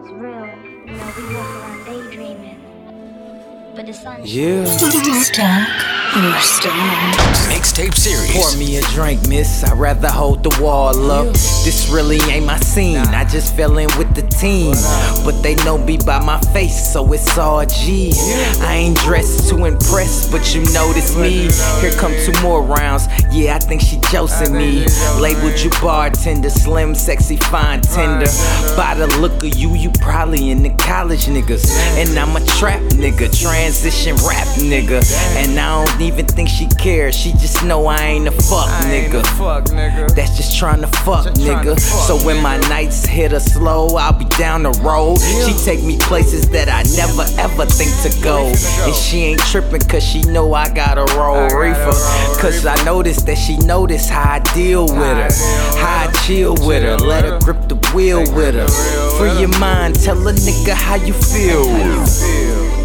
it's real. You know, we walk around daydreaming, but the sun's Stuck or stoned. Mixtape series. Pour me a drink, miss. I'd rather hold the wall up. This really ain't my scene. I just fell in with the team. But they know me by my face, so it's all G. I ain't dressed to impress, but you notice me. Here come 2 more rounds. Yeah, I think she josing me. Labeled you bartender, slim, sexy, fine, tender. By the look of you, you probably in the college niggas. And I'm a trap nigga, transition rap nigga. And I don't even think she cares. She just know I ain't a fuck nigga. That's just trying to fuck nigga. So when my nights hit her slow, I'll be down the road. She take me places that I never ever think to go. And she ain't tripping cause she know I got a roll reefer. Cause I noticed that she noticed how I deal with her, how I chill with her, let her grip the wheel with her. Free your mind, tell a nigga how you feel with her.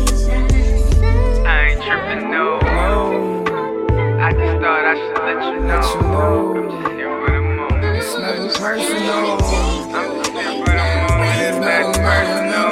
I ain't trippin', no. I just thought I should let you know. I'm just here for the moment. It's nothing personal. I'm just here for the moment. It's nothing personal.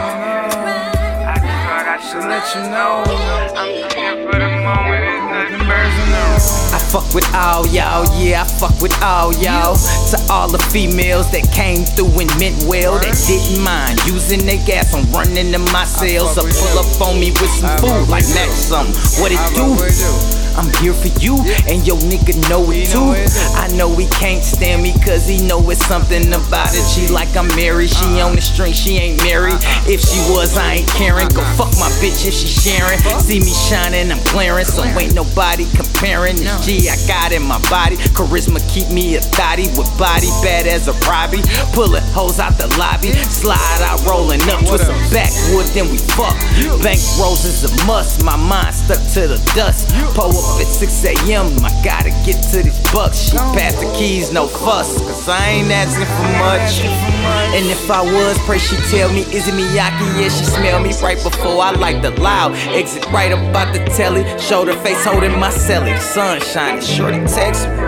I just thought I should Let you know. I'm just here for the moment. It's nothing personal. I fuck with all y'all, yeah, I fuck with all y'all. To all the females that came through and meant well, that didn't mind using their gas on running to my cells. So pull up on me with some food, like match something. What it do? I'm here for you, and your nigga know it too. I know he can't stand me, cause he know it's something about it. She like I'm married, she on the string, she ain't married. If she was, I ain't caring. Go fuck my bitch if she sharing. See me shining, I'm glaring, so ain't nobody comparing. The G I got in my body, charisma keep me a thotty. With body bad as a Robbie, pulling hoes out the lobby. Slide out rolling up with some backwood, then we fuck. Bank rolls is a must, my mind stuck to the dust. Pull up at 6 a.m., I gotta get to these bucks. She passed the keys, no fuss, cause I ain't asking for much. And if I was, pray she tell me, is it Miyake? Yeah, she smell me right before I like the loud. Exit right up out the telly, shoulder face holding my celly. Sun shining, shorty text me.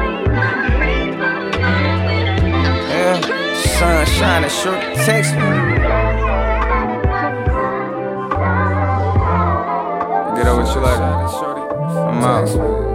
Yeah, sun shining, shorty text me. Get over what you like. I'm out.